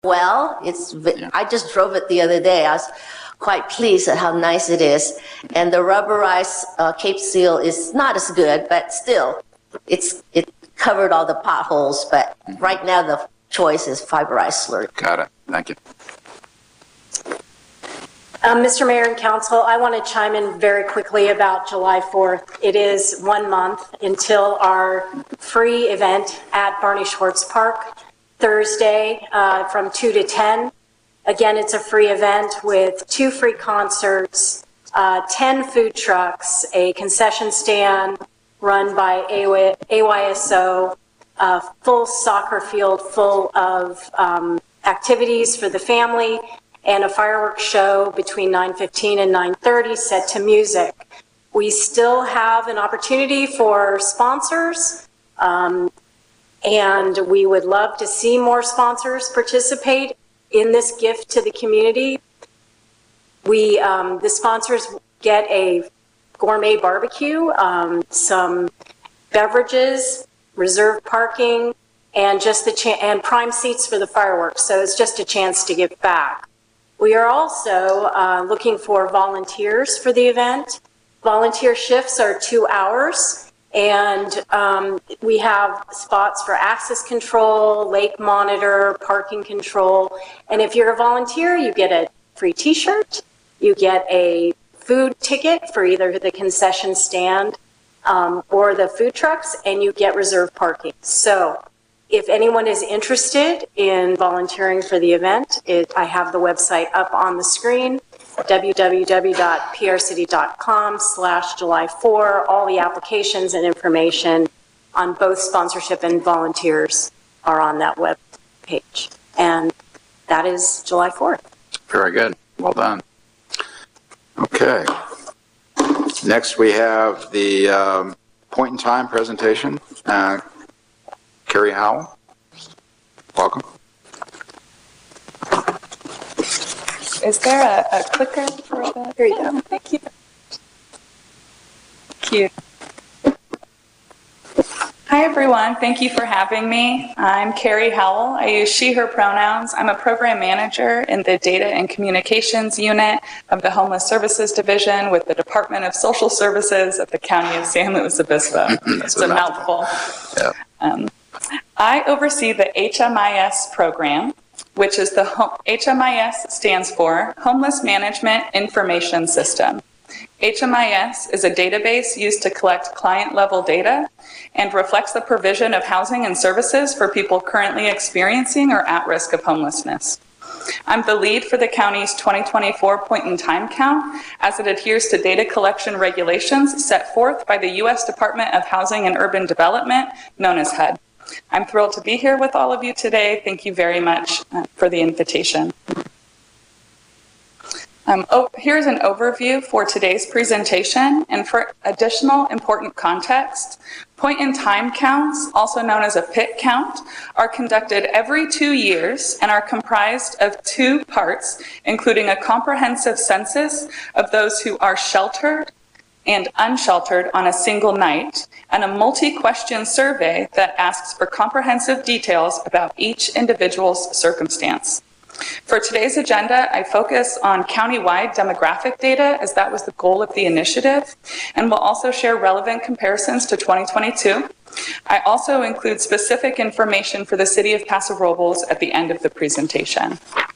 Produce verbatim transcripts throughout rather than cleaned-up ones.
Well, it's. Yeah. I just drove it the other day. I was quite pleased at how nice it is. And the rubberized uh, Cape Seal is not as good, but still, it's it covered all the potholes. But mm-hmm. right now, the choice is fiberized slurry. Got it. Thank you. Um, Mister Mayor and Council, I want to chime in very quickly about July fourth. It is one month until our free event at Barney Schwartz Park, Thursday uh, from two to ten. Again, it's a free event with two free concerts, uh, ten food trucks, a concession stand run by A Y S O, a full soccer field full of um, activities for the family, and a fireworks show between nine fifteen and nine thirty set to music. We still have an opportunity for sponsors, um, and we would love to see more sponsors participate in this gift to the community. We, um, the sponsors get a gourmet barbecue, um, some beverages, reserved parking, and just the cha- and prime seats for the fireworks. So it's just a chance to give back. We are also uh, looking for volunteers for the event. Volunteer shifts are two hours, and um, we have spots for access control, lake monitor, parking control. And if you're a volunteer, you get a free t-shirt, you get a food ticket for either the concession stand um, or the food trucks, and you get reserved parking. So if anyone is interested in volunteering for the event, it, I have the website up on the screen, w w w dot p r city dot com slash July fourth. All the applications and information on both sponsorship and volunteers are on that web page. And that is July fourth. Very good. Well done. Okay. Next, we have the um, point in time presentation. Uh, Carrie Howell, welcome. Is there a, a clicker for that? Here you go. Thank you. Thank you. Hi, everyone. Thank you for having me. I'm Carrie Howell. I use she, her pronouns. I'm a program manager in the Data and Communications Unit of the Homeless Services Division with the Department of Social Services at the County of San Luis Obispo. It's a mouthful. Yeah. Um, I oversee the H M I S program, which is the Home, H M I S stands for Homeless Management Information System. H M I S is a database used to collect client-level data and reflects the provision of housing and services for people currently experiencing or at risk of homelessness. I'm the lead for the county's twenty twenty-four point-in-time count as it adheres to data collection regulations set forth by the U S Department of Housing and Urban Development, known as H U D. I'm thrilled to be here with all of you today. Thank you very much uh, for the invitation. Um, oh, here's an overview for today's presentation, and for additional important context, point-in-time counts, also known as a P I C count, are conducted every two years and are comprised of two parts, including a comprehensive census of those who are sheltered and unsheltered on a single night, and a multi-question survey that asks for comprehensive details about each individual's circumstance. For today's agenda, I focus on county-wide demographic data, as that was the goal of the initiative, and will also share relevant comparisons to twenty twenty-two. I also include specific information for the City of Paso Robles at the end of the presentation.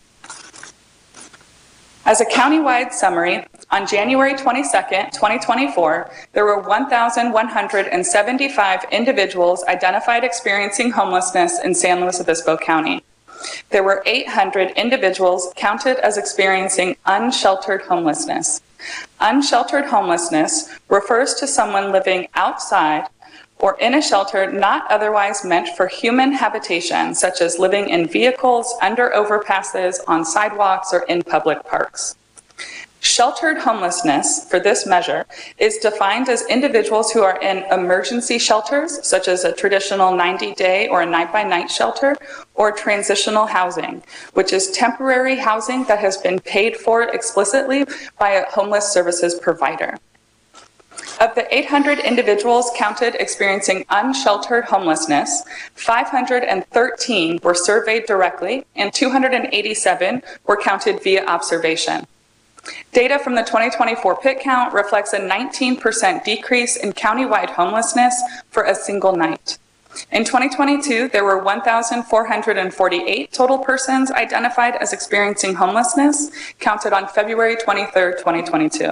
As a county-wide summary, on January twenty-second, twenty twenty-four, there were one thousand one hundred seventy-five individuals identified experiencing homelessness in San Luis Obispo County. There were eight hundred individuals counted as experiencing unsheltered homelessness. Unsheltered homelessness refers to someone living outside or in a shelter not otherwise meant for human habitation, such as living in vehicles, under overpasses, on sidewalks, or in public parks. Sheltered homelessness, for this measure, is defined as individuals who are in emergency shelters, such as a traditional ninety-day or a night-by-night shelter, or transitional housing, which is temporary housing that has been paid for explicitly by a homeless services provider. Of the eight hundred individuals counted experiencing unsheltered homelessness, five hundred thirteen were surveyed directly and two hundred eighty-seven were counted via observation. Data from the twenty twenty-four P I T count reflects a nineteen percent decrease in countywide homelessness for a single night. In twenty twenty-two, there were one thousand four hundred forty-eight total persons identified as experiencing homelessness, counted on February twenty-third, twenty twenty-two.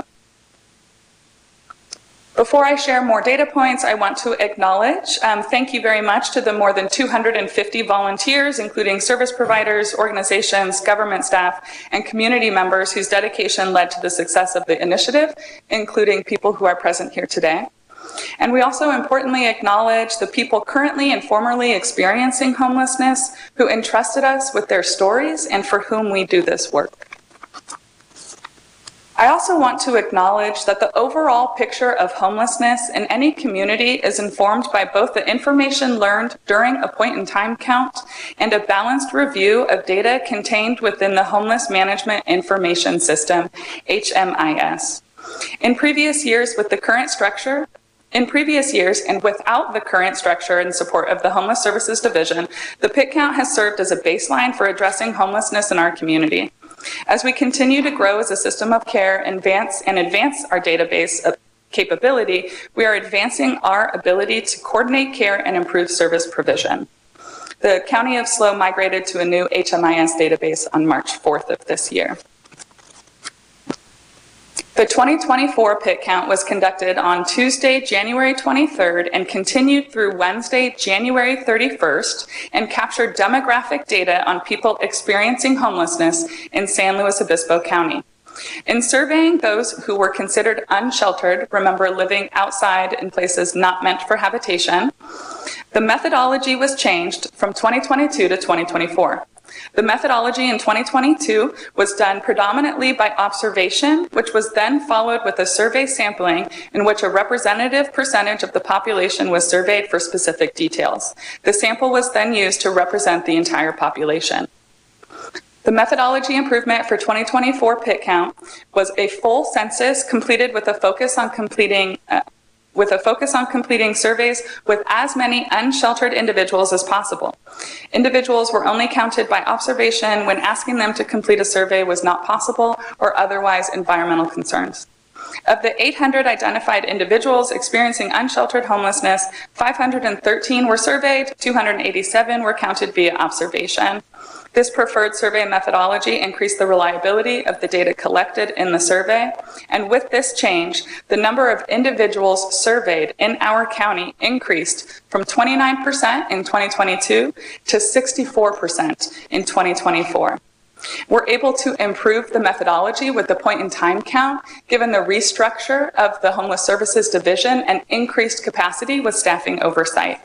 Before I share more data points, I want to acknowledge, um, thank you very much to the more than two hundred fifty volunteers, including service providers, organizations, government staff, and community members whose dedication led to the success of the initiative, including people who are present here today. And we also importantly acknowledge the people currently and formerly experiencing homelessness who entrusted us with their stories and for whom we do this work. I also want to acknowledge that the overall picture of homelessness in any community is informed by both the information learned during a point-in-time count and a balanced review of data contained within the Homeless Management Information System, H M I S. In previous years, with the current structure, In previous years, and without the current structure and support of the Homeless Services Division, the P I T count has served as a baseline for addressing homelessness in our community. As we continue to grow as a system of care and advance, and advance our database of capability, we are advancing our ability to coordinate care and improve service provision. The County of S L O migrated to a new H M I S database on March fourth of this year. The twenty twenty-four P I T count was conducted on Tuesday, January twenty-third, and continued through Wednesday, January thirty-first, and captured demographic data on people experiencing homelessness in San Luis Obispo County. In surveying those who were considered unsheltered, remember living outside in places not meant for habitation, the methodology was changed from twenty twenty-two to twenty twenty-four. The methodology in twenty twenty-two was done predominantly by observation, which was then followed with a survey sampling in which a representative percentage of the population was surveyed for specific details. The sample was then used to represent the entire population. The methodology improvement for twenty twenty-four P I T count was a full census completed with a focus on completing uh, with a focus on completing surveys with as many unsheltered individuals as possible. Individuals were only counted by observation when asking them to complete a survey was not possible or otherwise environmental concerns. Of the eight hundred identified individuals experiencing unsheltered homelessness, five hundred thirteen were surveyed, two hundred eighty-seven were counted via observation. This preferred survey methodology increased the reliability of the data collected in the survey, and with this change, the number of individuals surveyed in our county increased from twenty-nine percent in twenty twenty-two to sixty-four percent in twenty twenty-four. We're able to improve the methodology with the point-in-time count, given the restructure of the Homeless Services Division and increased capacity with staffing oversight.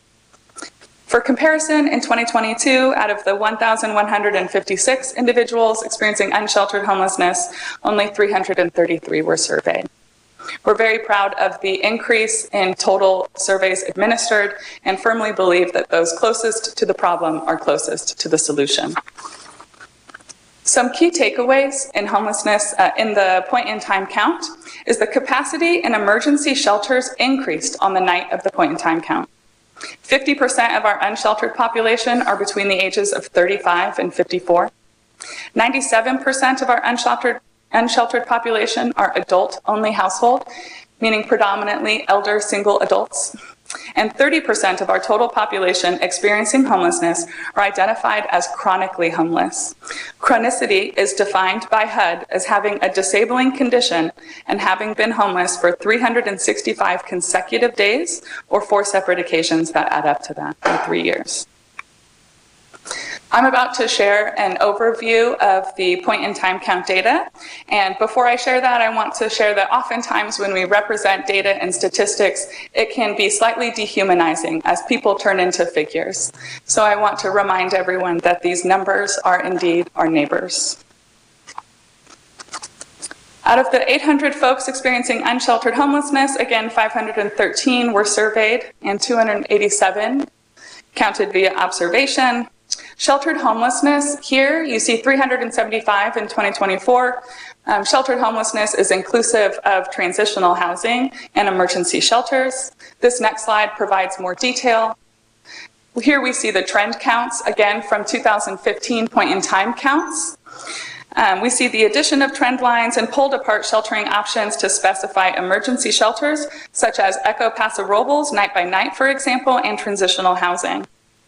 For comparison, in twenty twenty-two, out of the one thousand one hundred fifty-six individuals experiencing unsheltered homelessness, only three hundred thirty-three were surveyed. We're very proud of the increase in total surveys administered and firmly believe that those closest to the problem are closest to the solution. Some key takeaways in homelessness uh, in the point-in-time count is the capacity in emergency shelters increased on the night of the point-in-time count. fifty percent of our unsheltered population are between the ages of thirty-five and fifty-four. ninety-seven percent of our unsheltered, unsheltered population are adult-only household, meaning predominantly elder single adults. And thirty percent of our total population experiencing homelessness are identified as chronically homeless. Chronicity is defined by H U D as having a disabling condition and having been homeless for three hundred sixty-five consecutive days or four separate occasions that add up to that in three years. I'm about to share an overview of the point-in-time count data. And before I share that, I want to share that oftentimes when we represent data and statistics, it can be slightly dehumanizing as people turn into figures. So I want to remind everyone that these numbers are indeed our neighbors. Out of the eight hundred folks experiencing unsheltered homelessness, again, five hundred thirteen were surveyed and two hundred eighty-seven counted via observation. Sheltered homelessness, here you see three hundred seventy-five in twenty twenty-four, Um, sheltered homelessness is inclusive of transitional housing and emergency shelters. This next slide provides more detail. Here we see the trend counts, again from two thousand fifteen point in time counts. Um, we see the addition of trend lines and pulled apart sheltering options to specify emergency shelters, such as Echo Paso Robles, Night by Night, for example, and transitional housing.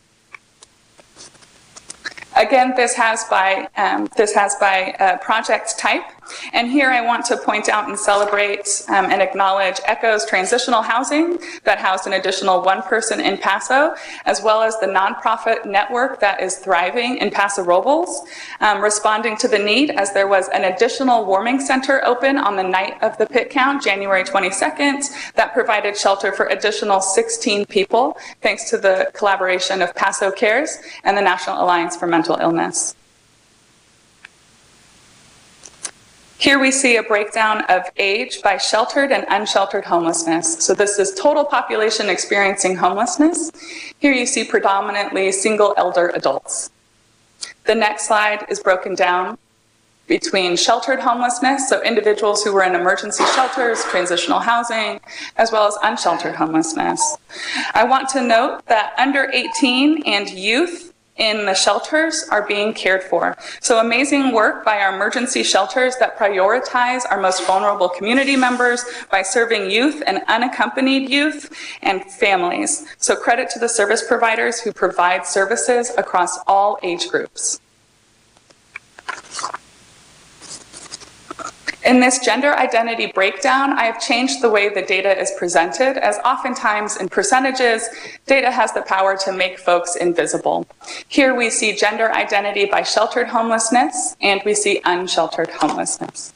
Again, this has by, um, this has by uh, project type. And here I want to point out and celebrate um, and acknowledge Echo's transitional housing that housed an additional one person in Paso, as well as the nonprofit network that is thriving in Paso Robles, um, responding to the need as there was an additional warming center open on the night of the pit count, January twenty-second, that provided shelter for additional sixteen people, thanks to the collaboration of Paso Cares and the National Alliance for Mental Illness. Here we see a breakdown of age by sheltered and unsheltered homelessness. So this is total population experiencing homelessness. Here you see predominantly single elder adults. The next slide is broken down between sheltered homelessness, so individuals who were in emergency shelters, transitional housing, as well as unsheltered homelessness. I want to note that under eighteen and youth in the shelters are being cared for. So amazing work by our emergency shelters that prioritize our most vulnerable community members by serving youth and unaccompanied youth and families. So credit to the service providers who provide services across all age groups. In this gender identity breakdown, I have changed the way the data is presented, as oftentimes in percentages, data has the power to make folks invisible. Here we see gender identity by sheltered homelessness, and we see unsheltered homelessness.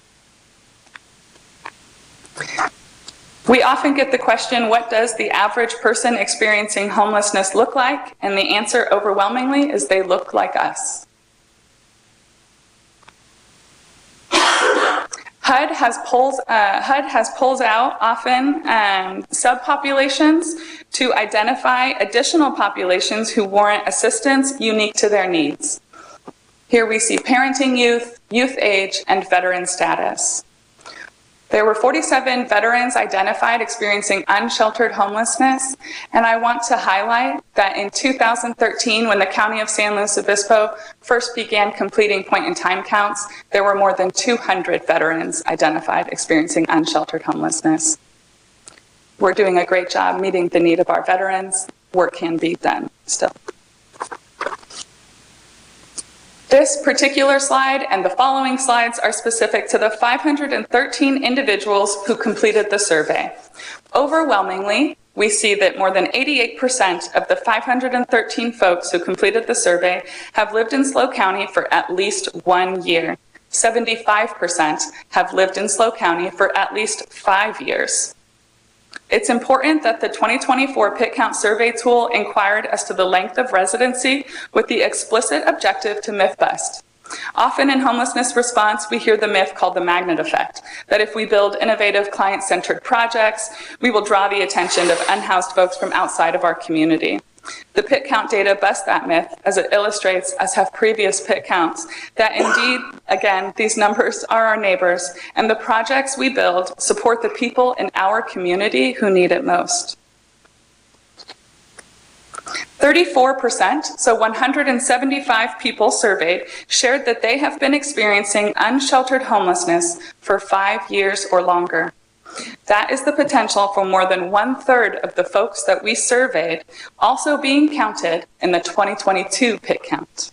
We often get the question, what does the average person experiencing homelessness look like? And the answer overwhelmingly is they look like us. H U D has polls, uh, H U D has polls out often um, subpopulations to identify additional populations who warrant assistance unique to their needs. Here we see parenting youth, youth age, and veteran status. There were forty-seven veterans identified experiencing unsheltered homelessness, and I want to highlight that in two thousand thirteen, when the County of San Luis Obispo first began completing point-in-time counts, there were more than two hundred veterans identified experiencing unsheltered homelessness. We're doing a great job meeting the need of our veterans. Work can be done still. This particular slide and the following slides are specific to the five hundred thirteen individuals who completed the survey. Overwhelmingly, we see that more than eighty-eight percent of the five hundred thirteen folks who completed the survey have lived in SLO County for at least one year. seventy-five percent have lived in SLO County for at least five years. It's important that the twenty twenty-four Pit Count survey tool inquired as to the length of residency with the explicit objective to myth bust. Often in homelessness response, we hear the myth called the magnet effect, that if we build innovative client-centered projects, we will draw the attention of unhoused folks from outside of our community. The Pit Count data busts that myth, as it illustrates, as have previous Pit Counts, that indeed, again, these numbers are our neighbors, and the projects we build support the people in our community who need it most. thirty-four percent, so one hundred seventy-five people surveyed, shared that they have been experiencing unsheltered homelessness for five years or longer. That is the potential for more than one-third of the folks that we surveyed also being counted in the twenty twenty-two Pit Count.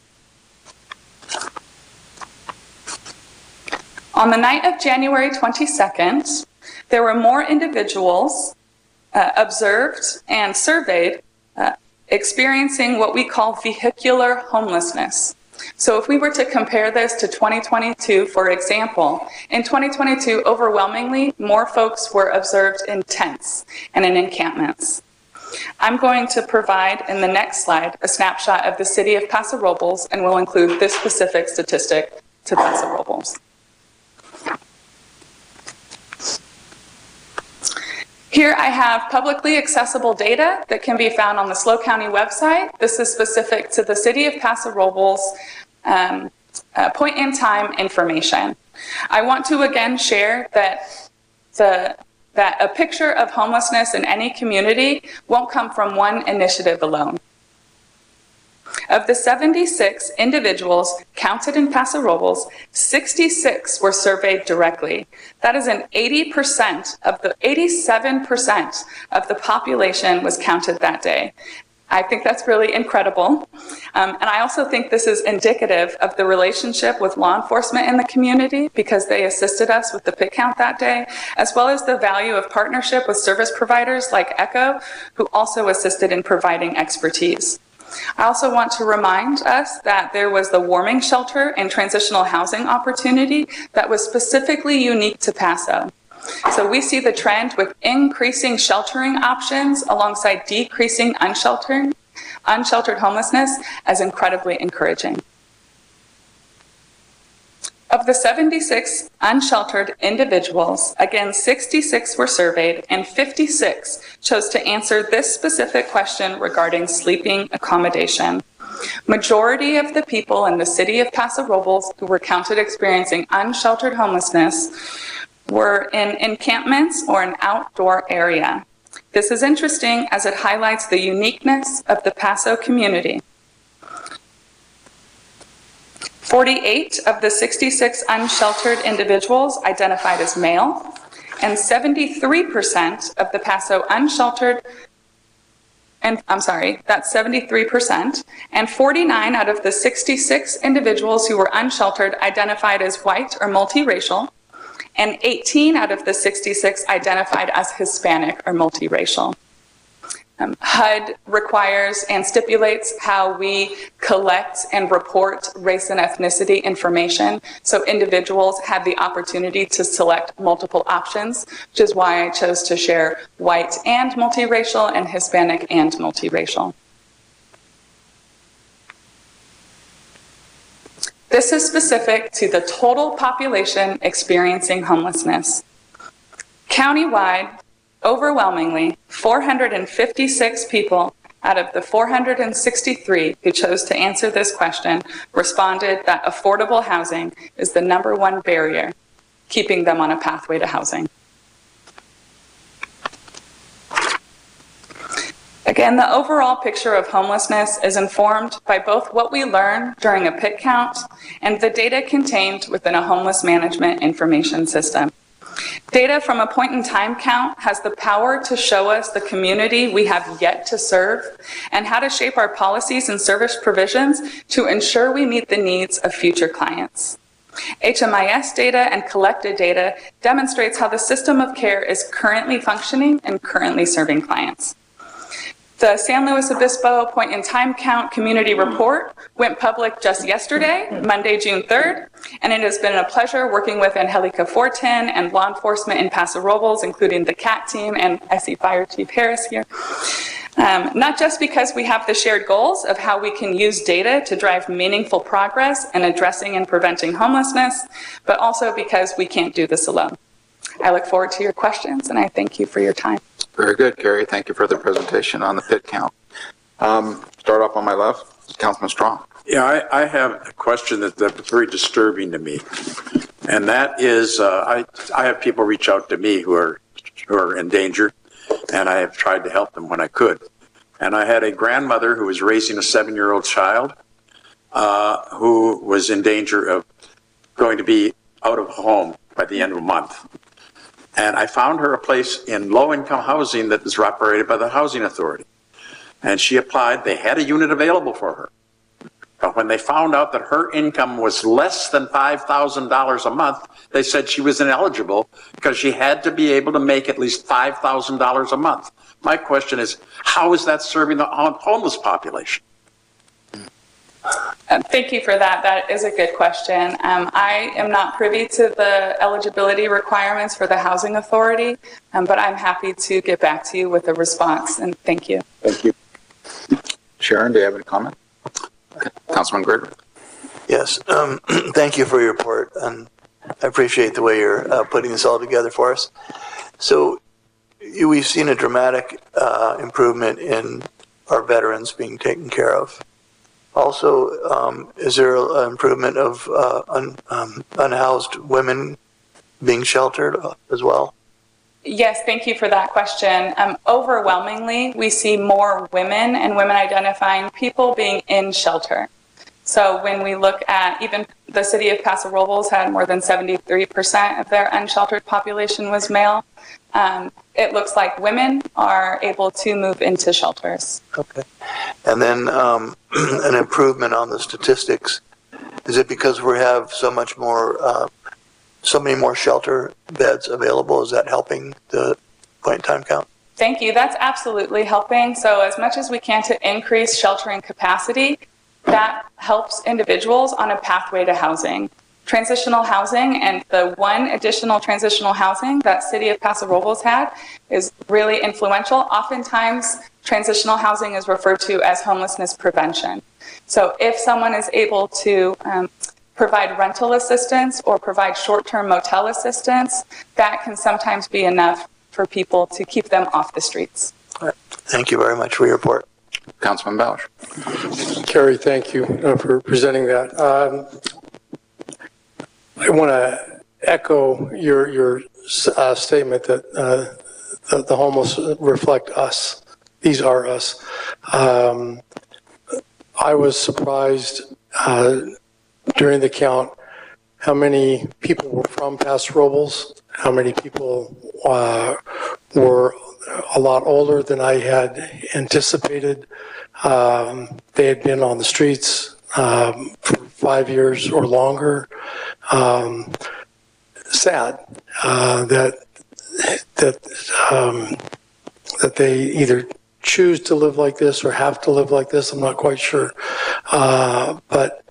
On the night of January twenty-second, there were more individuals uh, observed and surveyed uh, experiencing what we call vehicular homelessness. So if we were to compare this to twenty twenty-two, for example, in twenty twenty-two, overwhelmingly, more folks were observed in tents and in encampments. I'm going to provide in the next slide a snapshot of the city of Paso Robles, and will include this specific statistic to Paso Robles. Here I have publicly accessible data that can be found on the SLO County website. This is specific to the city of Paso Robles um, uh, point-in-time information. I want to again share that the that a picture of homelessness in any community won't come from one initiative alone. Of the seventy-six individuals counted in Paso Robles, sixty-six were surveyed directly. That is an eighty percent of the, eighty-seven percent of the population was counted that day. I think that's really incredible. Um, and I also think this is indicative of the relationship with law enforcement in the community, because they assisted us with the pit count that day, as well as the value of partnership with service providers like ECHO, who also assisted in providing expertise. I also want to remind us that there was the warming shelter and transitional housing opportunity that was specifically unique to Paso. So we see the trend with increasing sheltering options alongside decreasing unsheltered, unsheltered homelessness as incredibly encouraging. Of the seventy-six unsheltered individuals, again, sixty-six were surveyed and fifty-six chose to answer this specific question regarding sleeping accommodation. Majority of the people in the city of Paso Robles who were counted experiencing unsheltered homelessness were in encampments or an outdoor area. This is interesting as it highlights the uniqueness of the Paso community. forty-eight of the sixty-six unsheltered individuals identified as male, and seventy-three percent of the Paso unsheltered, and I'm sorry, that's seventy-three percent, and forty-nine out of the sixty-six individuals who were unsheltered identified as white or multiracial, and eighteen out of the sixty-six identified as Hispanic or multiracial. Um, H U D requires and stipulates how we collect and report race and ethnicity information, so individuals have the opportunity to select multiple options, which is why I chose to share white and multiracial and Hispanic and multiracial. This is specific to the total population experiencing homelessness. Countywide, overwhelmingly, four hundred fifty-six people out of the four hundred sixty-three who chose to answer this question responded that affordable housing is the number one barrier keeping them on a pathway to housing. Again, the overall picture of homelessness is informed by both what we learn during a pit count and the data contained within a homeless management information system. Data from a point-in-time count has the power to show us the community we have yet to serve and how to shape our policies and service provisions to ensure we meet the needs of future clients. H M I S data and collected data demonstrates how the system of care is currently functioning and currently serving clients. The San Luis Obispo point-in-time count community report went public just yesterday, Monday, June third, and it has been a pleasure working with Angelica Fortin and law enforcement in Paso Robles, including the C A T team, and I see Fire Chief Harris here. Um, not just because we have the shared goals of how we can use data to drive meaningful progress in addressing and preventing homelessness, but also because we can't do this alone. I look forward to your questions, and I thank you for your time. Very good, Carrie. Thank you for the presentation on the pit count. Um, start off on my left, Councilman Strong. Yeah, I, I have a question that, that's very disturbing to me, and that is, uh, I I have people reach out to me who are who are in danger, and I have tried to help them when I could. And I had a grandmother who was raising a seven-year-old child uh, who was in danger of going to be out of home by the end of a month. And I found her a place in low-income housing that is operated by the Housing Authority. And she applied. They had a unit available for her. But when they found out that her income was less than five thousand dollars a month, they said she was ineligible because she had to be able to make at least five thousand dollars a month. My question is, how is that serving the homeless population? Um, thank you for that. That is a good question. Um, I am not privy to the eligibility requirements for the Housing Authority, um, but I'm happy to get back to you with a response, and thank you. Thank you. Sharon, do you have any comment? Okay. Councilman Gregory. Yes, um, thank you for your report, and I appreciate the way you're uh, putting this all together for us. So you, we've seen a dramatic uh, improvement in our veterans being taken care of. Also, um, is there an improvement of uh, un, um, unhoused women being sheltered as well? Yes, thank you for that question. Um, overwhelmingly, we see more women and women identifying people being in shelter. So when we look at even the city of Paso Robles had more than seventy-three percent of their unsheltered population was male. Um, it looks like women are able to move into shelters. Okay. And then um, an improvement on the statistics. Is it because we have so much more, uh, so many more shelter beds available? Is that helping the point in time count? Thank you. That's absolutely helping. So as much as we can to increase sheltering capacity, that helps individuals on a pathway to housing. Transitional housing and the one additional transitional housing that City of Paso Robles had is really influential. Oftentimes, transitional housing is referred to as homelessness prevention. So if someone is able to um, provide rental assistance or provide short-term motel assistance, that can sometimes be enough for people to keep them off the streets. All right. Thank you very much for your report. Councilman Bausch. Kerry, thank you uh, for presenting that. Um, I want to echo your your uh, statement that uh, the, the homeless reflect us. These are us. Um, I was surprised uh, during the count how many people were from Paso Robles, how many people uh, were a lot older than I had anticipated. Um, they had been on the streets um, for five years or longer. Um, sad uh, that that um, that they either choose to live like this or have to live like this. I'm not quite sure, uh, but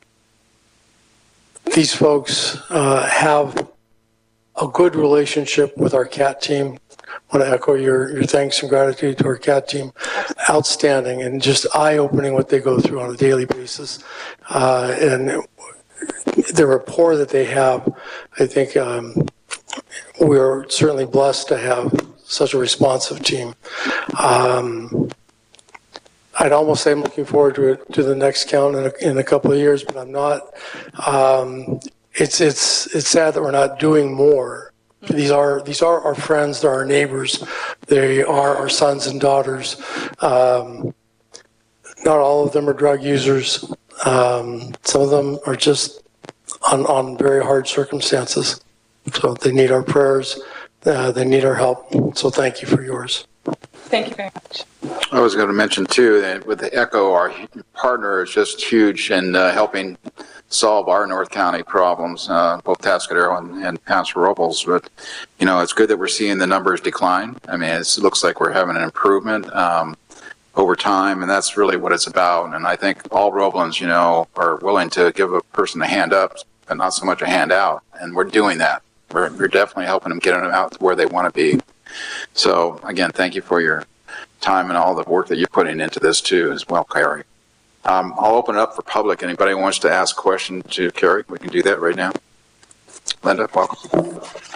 these folks uh, have a good relationship with our CAT team. I want to echo your, your thanks and gratitude to our CAT team. Outstanding and just eye-opening what they go through on a daily basis. Uh, and the rapport that they have, I think um, we're certainly blessed to have such a responsive team. Um, I'd almost say I'm looking forward to it, to the next count in a, in a couple of years, but I'm not. Um, it's it's it's sad that we're not doing more. These are these are our friends, they're our neighbors, they are our sons and daughters. Um, not all of them are drug users. Um, some of them are just on, on very hard circumstances. So they need our prayers, uh, they need our help. So thank you for yours. Thank you very much. I was going to mention too that with the ECHO, our partner is just huge in uh, helping solve our North County problems, uh, both Tascadero and, and Paso Robles. But, you know, it's good that we're seeing the numbers decline. I mean, it's, it looks like we're having an improvement um, over time, and that's really what it's about. And I think all Roblins, you know, are willing to give a person a hand up, but not so much a hand out. And we're doing that. We're, we're definitely helping them get them out to where they want to be. So, again, thank you for your time and all the work that you're putting into this, too, as well, Kerry. Um, I'll open it up for public. Anybody who wants to ask a question to Kerry, we can do that right now. Linda, welcome.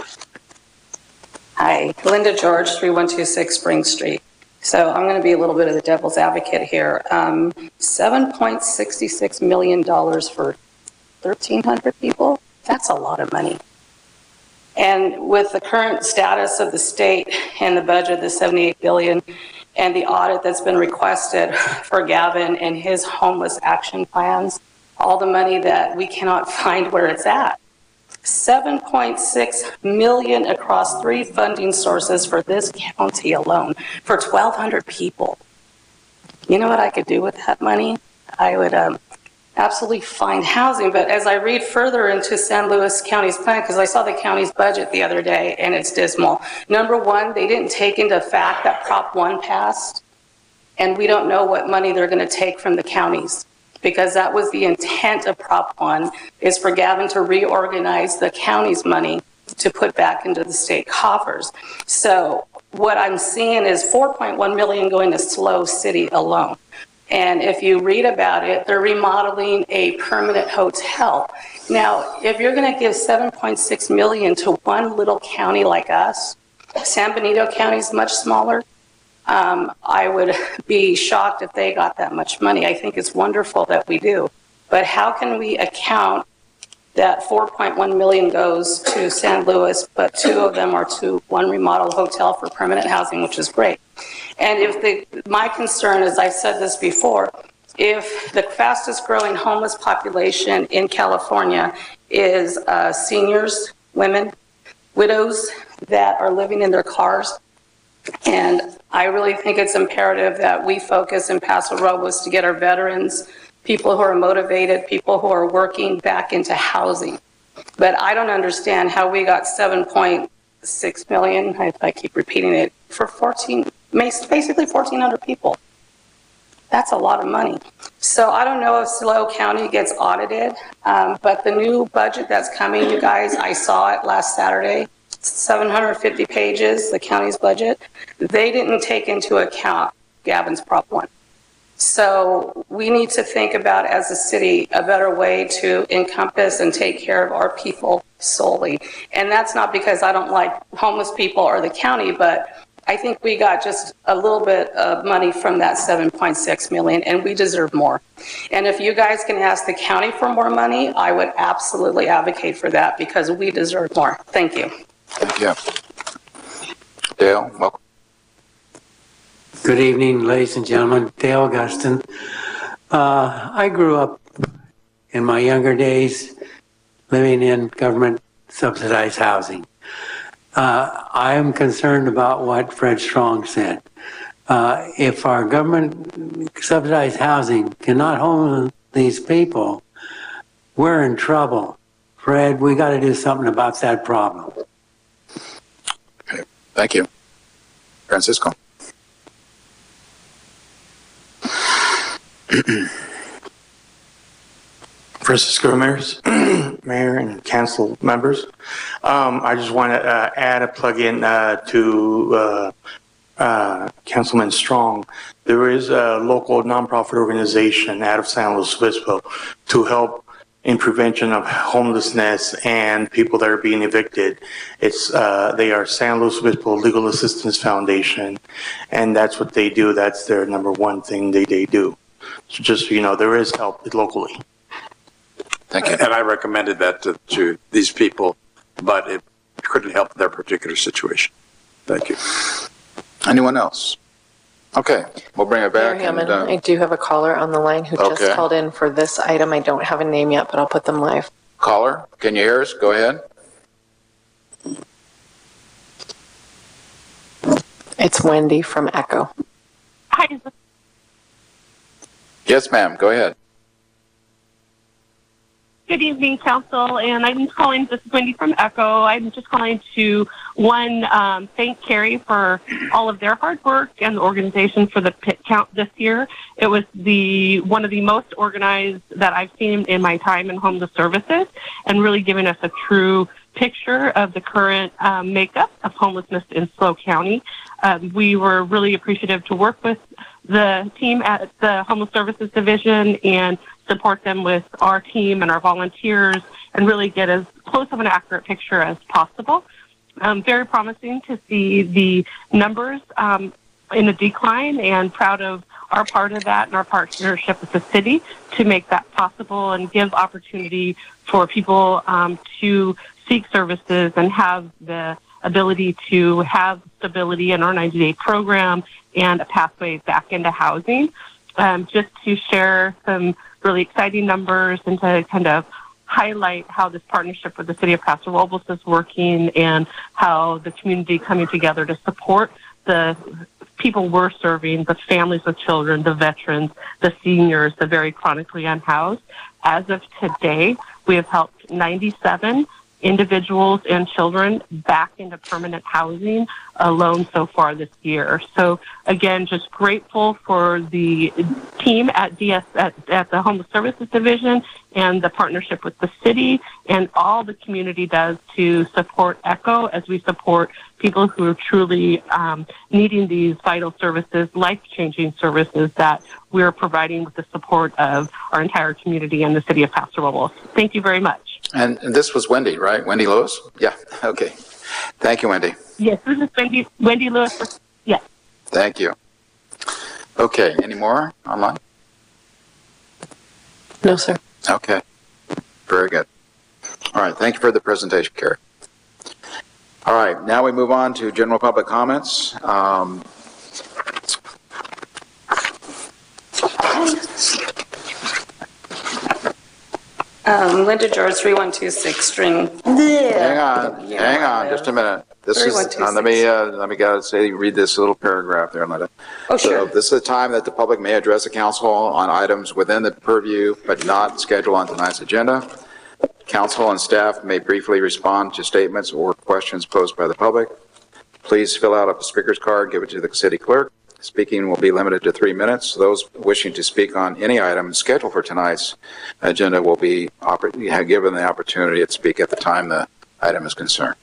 Hi, Linda George, three one two six Spring Street. So I'm going to be a little bit of the devil's advocate here. Um, seven point six six million dollars for thirteen hundred people, that's a lot of money. And with the current status of the state and the budget, the seventy-eight billion dollars, and the audit that's been requested for Gavin and his homeless action plans, all the money that we cannot find where it's at. seven point six million dollars across three funding sources for this county alone for twelve hundred people. You know what I could do with that money? I would um, absolutely find housing. But as I read further into San Luis County's plan, because I saw the county's budget the other day and it's dismal. Number one, they didn't take into fact that Prop one passed, and we don't know what money they're going to take from the counties, because that was the intent of Prop one, is for Gavin to reorganize the county's money to put back into the state coffers. So what I'm seeing is four point one million dollars going to Slow City alone. And if you read about it, they're remodeling a permanent hotel. Now, if you're going to give seven point six million dollars to one little county like us, San Benito County is much smaller. Um, I would be shocked if they got that much money. I think it's wonderful that we do. But how can we account that four point one million goes to San Luis, but two of them are to one remodel hotel for permanent housing, which is great. And if the, my concern, as I said this before, if the fastest growing homeless population in California is uh, seniors, women, widows that are living in their cars, and I really think it's imperative that we focus in Paso Robles to get our veterans, people who are motivated, people who are working back into housing. But I don't understand how we got seven point six million, I, I keep repeating it, for fourteen, basically fourteen hundred people. That's a lot of money. So I don't know if SLO County gets audited, um, but the new budget that's coming, you guys, I saw it last Saturday, seven hundred fifty pages, the county's budget. They didn't take into account Gavin's Prop one. So we need to think about, as a city, a better way to encompass and take care of our people solely. And that's not because I don't like homeless people or the county, but I think we got just a little bit of money from that seven point six million, and we deserve more. And if you guys can ask the county for more money, I would absolutely advocate for that, because we deserve more. Thank you. Thank you. Dale, welcome. Good evening, ladies and gentlemen. Dale Augustin. Uh, I grew up in my younger days living in government subsidized housing. Uh, I am concerned about what Fred Strong said. Uh, if our government subsidized housing cannot hold these people, we're in trouble. Fred, we got to do something about that problem. Okay. Thank you. Francisco. Francisco Ramirez, Mayor and Council members. Um, I just want to uh, add a plug-in uh, to uh, uh, Councilman Strong. There is a local nonprofit organization out of San Luis Obispo to help in prevention of homelessness and people that are being evicted. It's uh, they are San Luis Obispo Legal Assistance Foundation, and that's what they do. That's their number one thing they, they do. So just so you know, there is help locally. Thank you. And I recommended that to, to these people, but it couldn't help their particular situation. Thank you. Anyone else? Okay, we'll bring it Mayor back. Hammond, and, uh, I do have a caller on the line who just Okay. called in for this item. I don't have a name yet, but I'll put them live. caller, can you hear us? Go ahead. It's Wendy from Echo. Hi. Yes, ma'am. Go ahead. Good evening, Council, and I'm calling, this is Wendy from Echo. I'm just calling to, one, um, thank Carrie for all of their hard work and the organization for the pit count this year. It was the one of the most organized that I've seen in my time in homeless services, and really giving us a true picture of the current um, makeup of homelessness in S L O County. Um, we were really appreciative to work with the team at the Homeless Services Division and support them with our team and our volunteers and really get as close of an accurate picture as possible. Um, very promising to see the numbers um, in a decline, and proud of our part of that and our partnership with the city to make that possible and give opportunity for people um, to seek services and have the ability to have stability in our ninety-day program and a pathway back into housing. Um, just to share some really exciting numbers and to kind of highlight how this partnership with the City of Paso Robles is working and how the community coming together to support the people we're serving, the families with children, the veterans, the seniors, the very chronically unhoused. As of today, we have helped ninety-seven individuals and children back into permanent housing alone so far this year. So again, just grateful for the team at D S at, at the Homeless Services Division and the partnership with the city and all the community does to support Echo as we support people who are truly um, needing these vital services, life-changing services that we're providing with the support of our entire community and the City of Paso Robles. Thank you very much. And, and this was Wendy, right? Wendy Lewis? Yeah. Okay. Thank you, Wendy. Yes, this is Wendy, Wendy Lewis. Yes. Thank you. Okay, any more online? No, sir. Okay, very good. All right, thank you for the presentation, Carrie. All right, now we move on to general public comments. Um, Um, Linda George, three one two six string. hang on, Yeah, hang on, I just a minute. This Three, is, one, two, uh, let me, six. uh, let me go say, read this little paragraph there, Linda. Oh, So sure. this is the time that the public may address the council on items within the purview, but not scheduled on tonight's agenda. Council and staff may briefly respond to statements or questions posed by the public. Please fill out a speaker's card, give it to the city clerk. Speaking will be limited to three minutes. Those wishing to speak on any item scheduled for tonight's agenda will be oppor- given the opportunity to speak at the time the item is concerned.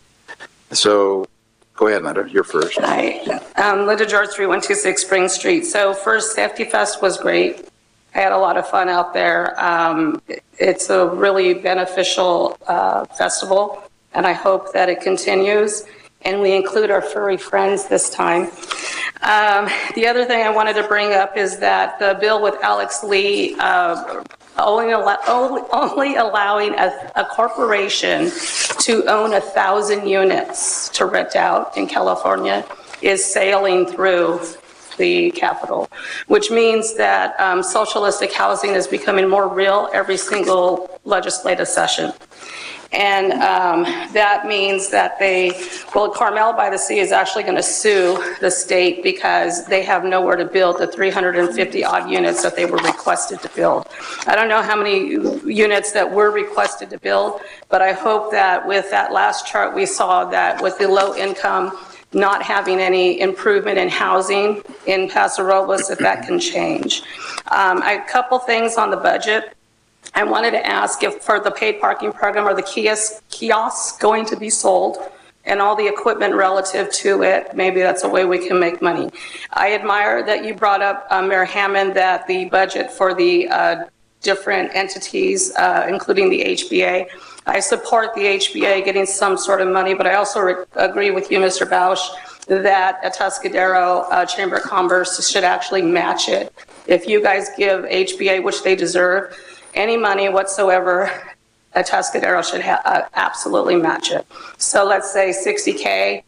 So go ahead, Linda, you're first. Hi, um, Linda George, three one two six Spring Street. So first, Safety Fest was great. I had a lot of fun out there. Um, it's a really beneficial uh, festival, and I hope that it continues. And we include our furry friends this time. Um, the other thing I wanted to bring up is that the bill with Alex Lee uh, only, allow, only, only allowing a, a corporation to own a thousand units to rent out in California is sailing through the Capitol, which means that um, socialistic housing is becoming more real every single legislative session. And um, that means that they, well, Carmel by the Sea is actually going to sue the state because they have nowhere to build the three hundred fifty odd units that they were requested to build. I don't know how many units that were requested to build, but I hope that with that last chart we saw that with the low income not having any improvement in housing in Paso Robles, that that can change. Um, a couple things on the budget. I wanted to ask if for the paid parking program, are the kiosk, kiosks going to be sold and all the equipment relative to it? Maybe that's a way we can make money. I admire that you brought up, uh, Mayor Hammond, that the budget for the uh, different entities, uh, including the H B A. I support the H B A getting some sort of money, but I also re- agree with you, Mister Bausch, that a Tuscadero uh, Chamber of Commerce should actually match it. If you guys give H B A, which they deserve, any money whatsoever, a Tuscadero should ha- uh, absolutely match it. So let's say sixty K,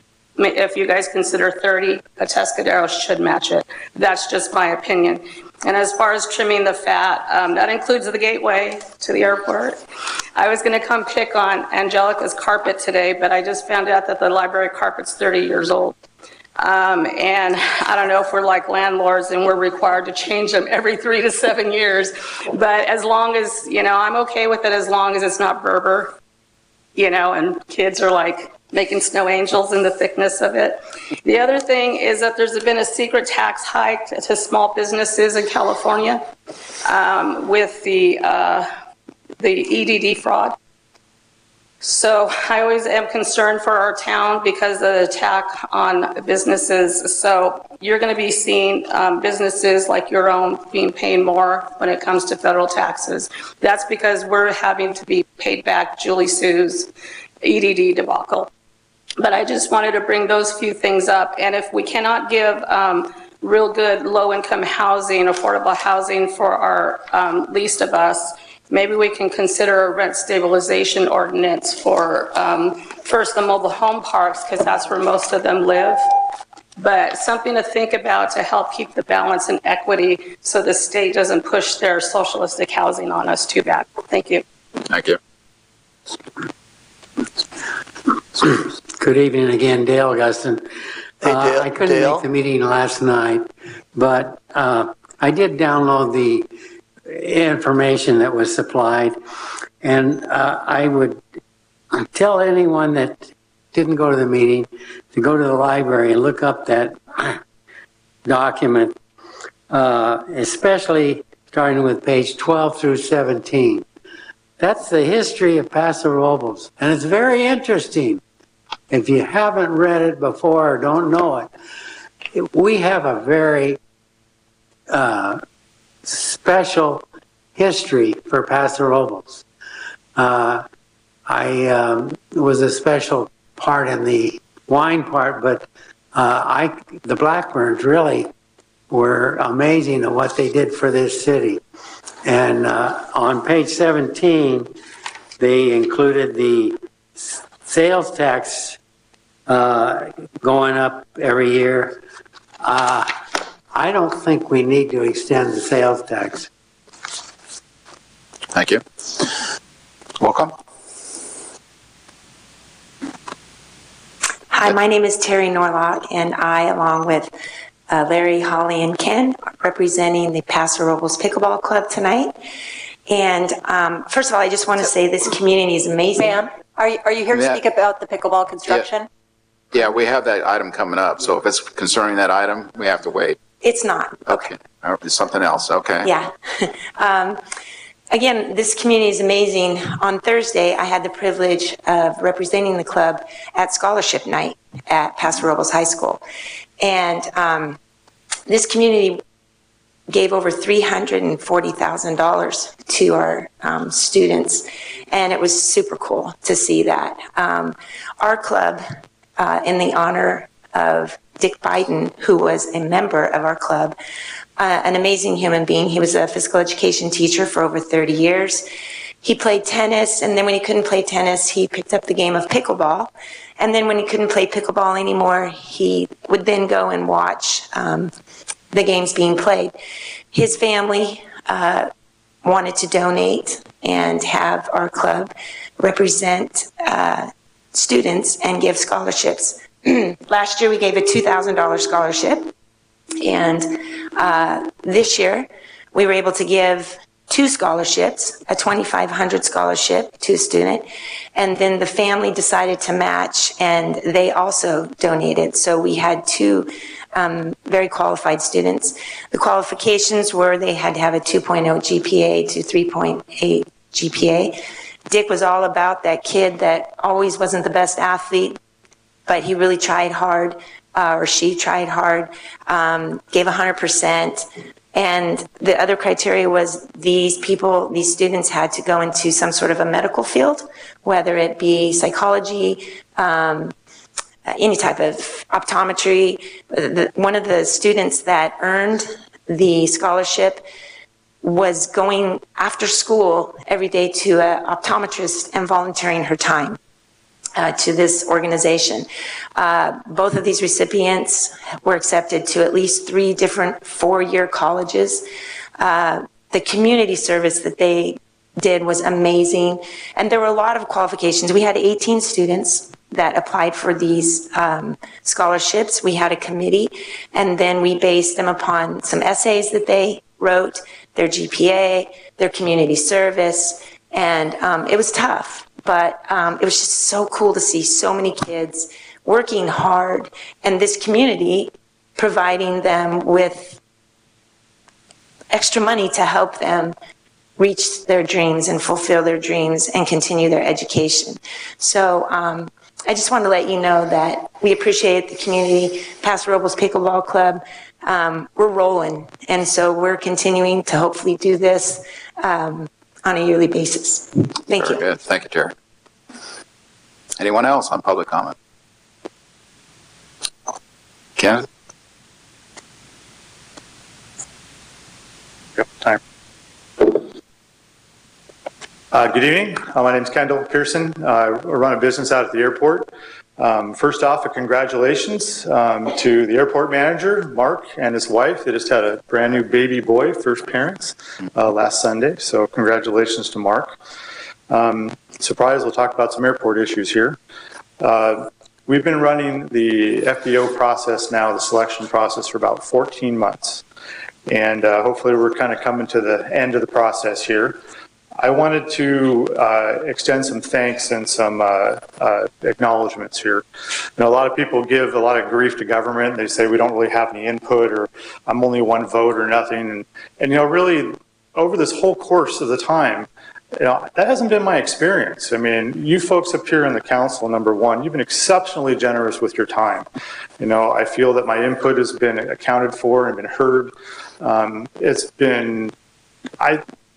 if you guys consider thirty, a Tuscadero should match it. That's just my opinion. And as far as trimming the fat, um, that includes the gateway to the airport. I was going to come pick on Angelica's carpet today, but I just found out that the library carpet's thirty years old. Um, and I don't know if we're like landlords and we're required to change them every three to seven years. But as long as, you know, I'm okay with it as long as it's not Berber, you know, and kids are like making snow angels in the thickness of it. The other thing is that there's been a secret tax hike to small businesses in California um, with the, uh, the E D D fraud. So I always am concerned for our town because of the attack on businesses. So you're going to be seeing um, businesses like your own being paid more when it comes to federal taxes. That's because we're having to be paid back Julie Sue's E D D debacle. But I just wanted to bring those few things up. And if we cannot give um, real good low-income housing, affordable housing for our um, least of us, maybe we can consider a rent stabilization ordinance for, um, first, the mobile home parks, because that's where most of them live. But something to think about to help keep the balance and equity so the state doesn't push their socialistic housing on us too bad. Thank you. Thank you. Good evening again, Dale Augustin. Hey, Uh, Dale- I couldn't Dale? make the meeting last night, but uh, I did download the information that was supplied, and uh, I would tell anyone that didn't go to the meeting to go to the library and look up that document, uh, especially starting with page twelve through seventeen. That's the history of Paso Robles, and it's very interesting. If you haven't read it before or don't know it, it we have a very uh, special history for Paso Robles. Uh, I um, was a special part in the wine part, but Uh, I, the Blackburns really were amazing at what they did for this city. And uh, on page seventeen, they included the s- sales tax uh, going up every year. Uh, I don't think we need to extend the sales tax. Thank you. Welcome. Hi, my name is Terry Norlock, and I, along with uh, Larry, Holly, and Ken, are representing the Paso Robles Pickleball Club tonight. And um, first of all, I just want to say this community is amazing. Ma'am, are you, are you here to Yeah. speak about the pickleball construction? Yeah, we have that item coming up, so if it's concerning that item, we have to wait. It's not. Okay. Or it's something else, okay. Yeah. um, again, this community is amazing. On Thursday, I had the privilege of representing the club at scholarship night at Paso Robles High School. And um, this community gave over three hundred forty thousand dollars to our um, students, and it was super cool to see that. Um, our club, uh, in the honor of Dick Biden, who was a member of our club, uh, an amazing human being. He was a physical education teacher for over thirty years. He played tennis, and then when he couldn't play tennis, he picked up the game of pickleball. And then when he couldn't play pickleball anymore, he would then go and watch um, the games being played. His family uh, wanted to donate and have our club represent uh, students and give scholarships. Last year we gave a two thousand dollars scholarship, and uh, this year we were able to give two scholarships, a twenty-five hundred dollars scholarship to a student, and then the family decided to match, and they also donated. So we had two um, very qualified students. The qualifications were they had to have a two point oh G P A to three point eight G P A. Dick was all about that kid that always wasn't the best athlete, but he really tried hard, uh, or she tried hard, um, gave one hundred percent. And the other criteria was these people, these students had to go into some sort of a medical field, whether it be psychology, um, any type of optometry. The, one of the students that earned the scholarship was going after school every day to an optometrist and volunteering her time uh, to this organization. Uh, both of these recipients were accepted to at least three different four-year colleges. Uh, the community service that they did was amazing, and there were a lot of qualifications. We had eighteen students that applied for these um, scholarships. We had a committee, and then we based them upon some essays that they wrote, their G P A, their community service, and um, it was tough, but um, it was just so cool to see so many kids working hard, and this community providing them with extra money to help them reach their dreams and fulfill their dreams and continue their education. So um, I just want to let you know that we appreciate the community. Paso Robles Pickleball Club, um, we're rolling, and so we're continuing to hopefully do this um, on a yearly basis. Thank Very you. good. Thank you, Terry. Anyone else on public comment? Kenneth? Yep, time. Uh, good evening. Uh, my name is Kendall Pearson. Uh, I run a business out at the airport. Um, first off, a congratulations um, to the airport manager, Mark, and his wife. They just had a brand new baby boy, first parents, uh, last Sunday. So congratulations to Mark. Um, surprise, we'll talk about some airport issues here. Uh, we've been running the F B O process now, the selection process, for about fourteen months. And uh, hopefully we're kind of coming to the end of the process here. I wanted to uh, extend some thanks and some uh, uh, acknowledgments here. You know, a lot of people give a lot of grief to government. They say we don't really have any input, or I'm only one vote or nothing. And, and you know, really, over this whole course of the time, you know, that hasn't been my experience. I mean, you folks up here in the council, number one, you've been exceptionally generous with your time. You know, I feel that my input has been accounted for and been heard. Um, it's been, I,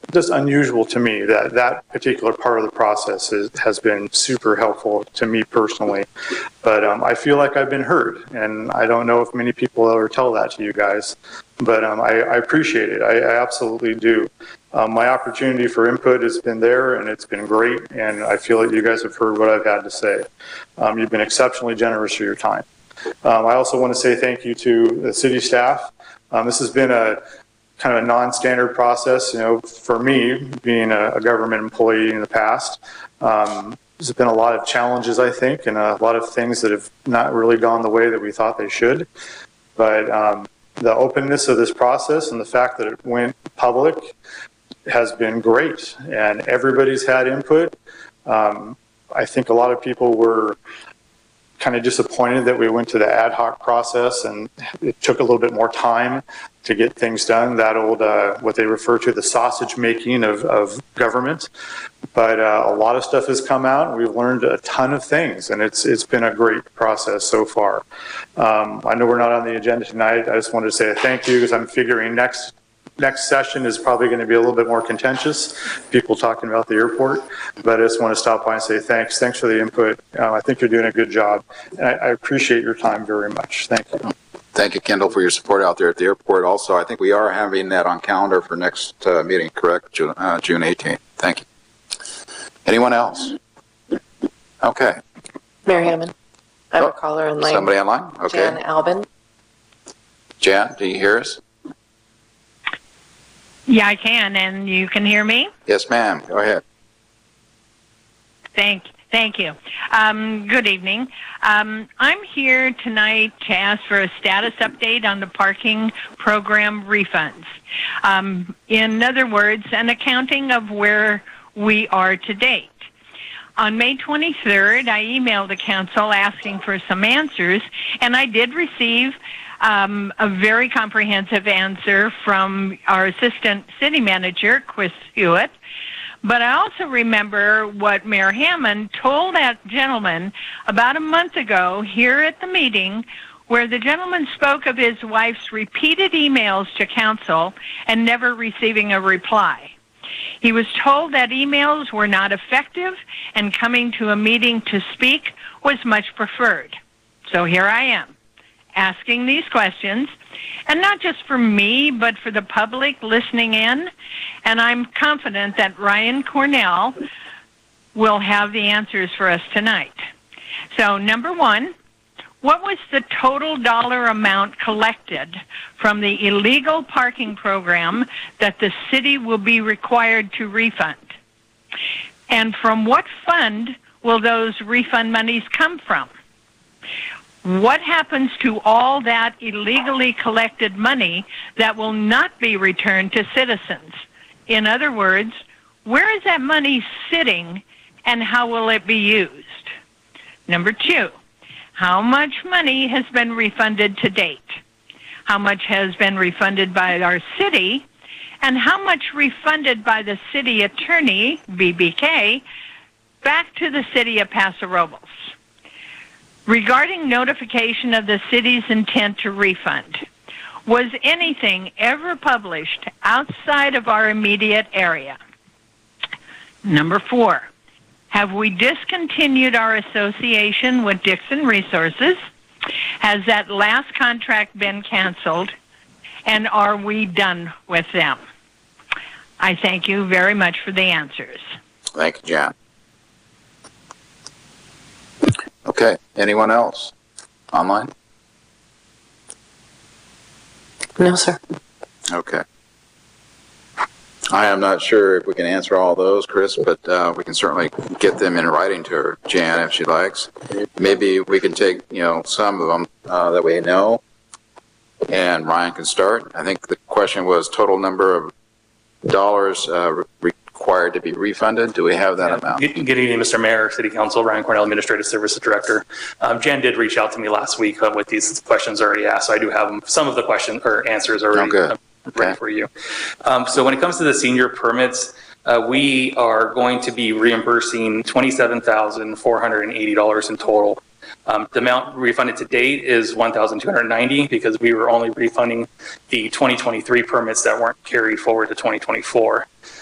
just unusual to me that that particular part of the process is, has been super helpful to me personally. But um, I feel like I've been heard, and I don't know if many people ever tell that to you guys, but um, I, I appreciate it. I, I absolutely do. Um, my opportunity for input has been there, and it's been great, and I feel that you guys have heard what I've had to say. Um, you've been exceptionally generous with your time. Um, I also want to say thank you to the city staff. Um, this has been a kind of a non-standard process, you know, for me, being a, a government employee in the past. Um, there's been a lot of challenges, I think, and a lot of things that have not really gone the way that we thought they should. But um, the openness of this process and the fact that it went public has been great, and everybody's had input. Um, I think a lot of people were kind of disappointed that we went to the ad hoc process and it took a little bit more time to get things done, that old, uh, what they refer to the sausage making of, of government. But uh, a lot of stuff has come out. We've learned a ton of things, and it's it's been a great process so far. Um, I know we're not on the agenda tonight. I just wanted to say a thank you, because I'm figuring next Next session is probably going to be a little bit more contentious, people talking about the airport, but I just want to stop by and say thanks. Thanks for the input. Uh, I think you're doing a good job, and I, I appreciate your time very much. Thank you. Thank you, Kendall, for your support out there at the airport. Also, I think we are having that on calendar for next uh, meeting, correct? June, uh, June eighteenth. Thank you. Anyone else? Okay. Mayor Hammond, I have oh, a caller online. Somebody online? Okay. Jan Albin. Jan, do you hear us? Yeah, I can, and you can hear me? Yes, ma'am. Go ahead. Thank, thank you. Um, good evening. Um, I'm here tonight to ask for a status update on the parking program refunds. Um, in other words, an accounting of where we are to date. On May twenty-third, I emailed the council asking for some answers, and I did receive Um, a very comprehensive answer from our assistant city manager, Chris Hewitt. But I also remember what Mayor Hammond told that gentleman about a month ago here at the meeting, where the gentleman spoke of his wife's repeated emails to council and never receiving a reply. He was told that emails were not effective and coming to a meeting to speak was much preferred. So here I am, asking these questions, and not just for me, but for the public listening in. And I'm confident that Ryan Cornell will have the answers for us tonight. So, number one, what was the total dollar amount collected from the illegal parking program that the city will be required to refund? And from what fund will those refund monies come from? What happens to all that illegally collected money that will not be returned to citizens? In other words, where is that money sitting and how will it be used? Number two, how much money has been refunded to date? How much has been refunded by our city? And how much refunded by the city attorney, B B K, back to the city of Paso Robles? Regarding notification of the city's intent to refund, was anything ever published outside of our immediate area? Number four, have we discontinued our association with Dixon Resources? Has that last contract been canceled? And are we done with them? I thank you very much for the answers. Thank you, Jan. Okay, anyone else online? No, sir. Okay. I am not sure if we can answer all those, Chris, but uh, we can certainly get them in writing to her, Jan, if she likes. Maybe we can take, you know, some of them uh, that we know, and Ryan can start. I think the question was total number of dollars uh, required to be refunded. Do we have that yeah. amount? Good, good evening, Mister Mayor, City Council, Ryan Cornell, Administrative Services Director. Um, Jan did reach out to me last week uh, with these questions already asked, so I do have some of the questions or answers already oh, uh, ready okay. for you. Um, so when it comes to the senior permits, uh, we are going to be reimbursing twenty-seven thousand four hundred eighty dollars in total. Um, the amount refunded to date is one thousand two hundred ninety dollars because we were only refunding the twenty twenty-three permits that weren't carried forward to twenty twenty-four.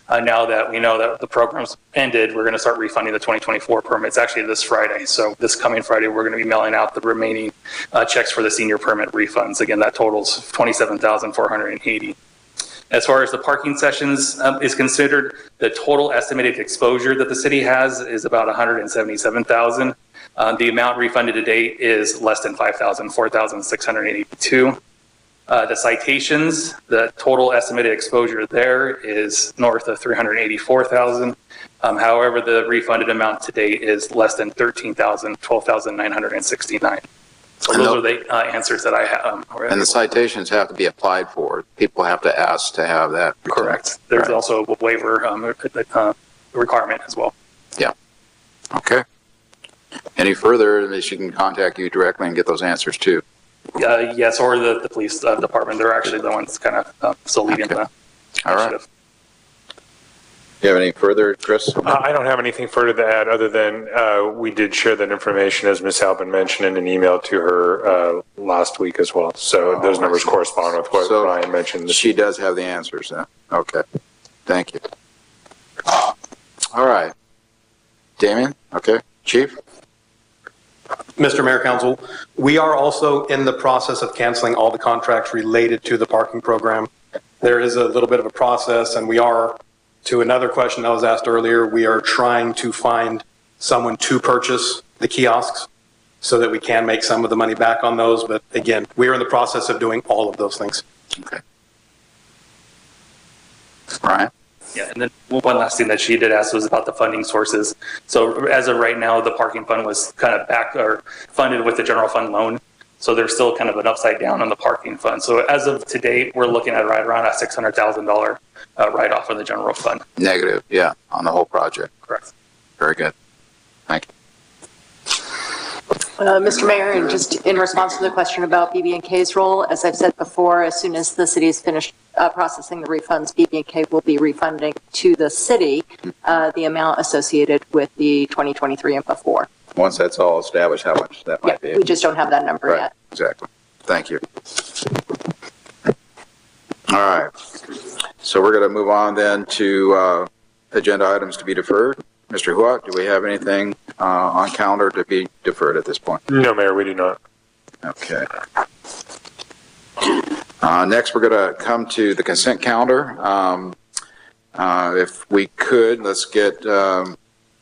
Uh, now that we know that the program's ended, we're going to start refunding the twenty twenty-four permits actually this Friday. So this coming Friday, we're going to be mailing out the remaining uh, checks for the senior permit refunds. Again, that totals twenty-seven thousand four hundred eighty. As far as the parking sessions um, is considered, the total estimated exposure that the city has is about one hundred seventy-seven thousand. Uh, the amount refunded to date is less than five thousand, four thousand six hundred eighty-two. Uh, the citations, the total estimated exposure there is north of three hundred eighty-four thousand. Um, however, the refunded amount to date is less than thirteen thousand, twelve thousand nine hundred sixty-nine. So And those the- are the uh, answers that I have. Um, And the citations have to be applied for. People have to ask to have that. Correct. There's Right. also a waiver um, uh, requirement as well. Yeah. Okay. Any further, then she can contact you directly and get those answers too. Uh, yes, or the, the police uh, department. They're actually the ones kind of uh, still leading the All right. initiative. You have any further, Chris? Uh, I don't have anything further to add other than uh, we did share that information, as Miz Albin mentioned, in an email to her uh, last week as well. So those numbers correspond with what So Ryan mentioned. She does have the answers then. Okay. Thank you. All right. Damien? Okay. Chief? Mister Mayor, Council, we are also in the process of canceling all the contracts related to the parking program. There is a little bit of a process, and we are, to another question that was asked earlier, we are trying to find someone to purchase the kiosks so that we can make some of the money back on those. But again, we are in the process of doing all of those things. Okay. Ryan? Yeah, and then one last thing that she did ask was about the funding sources. So as of right now, the parking fund was kind of back or funded with the general fund loan. So there's still kind of an upside down on the parking fund. So as of today, we're looking at right around a six hundred thousand dollars uh, write-off of the general fund. Negative, yeah, on the whole project. Correct. Very good. Thank you. Uh, Mister Mayor, and just in response to the question about B B and K's role, as I've said before, as soon as the city is finished uh, processing the refunds, B B and K will be refunding to the city uh, the amount associated with the twenty twenty-three and before. Once that's all established, how much that might Yeah, be. we just don't have that number Right, yet. exactly. Thank you. All right. So we're going to move on then to uh, agenda items to be deferred. Mister Huat, do we have anything uh, on calendar to be deferred at this point? No, Mayor, we do not. Okay. Uh, next, we're going to come to the consent calendar. Um, uh, if we could, let's get um,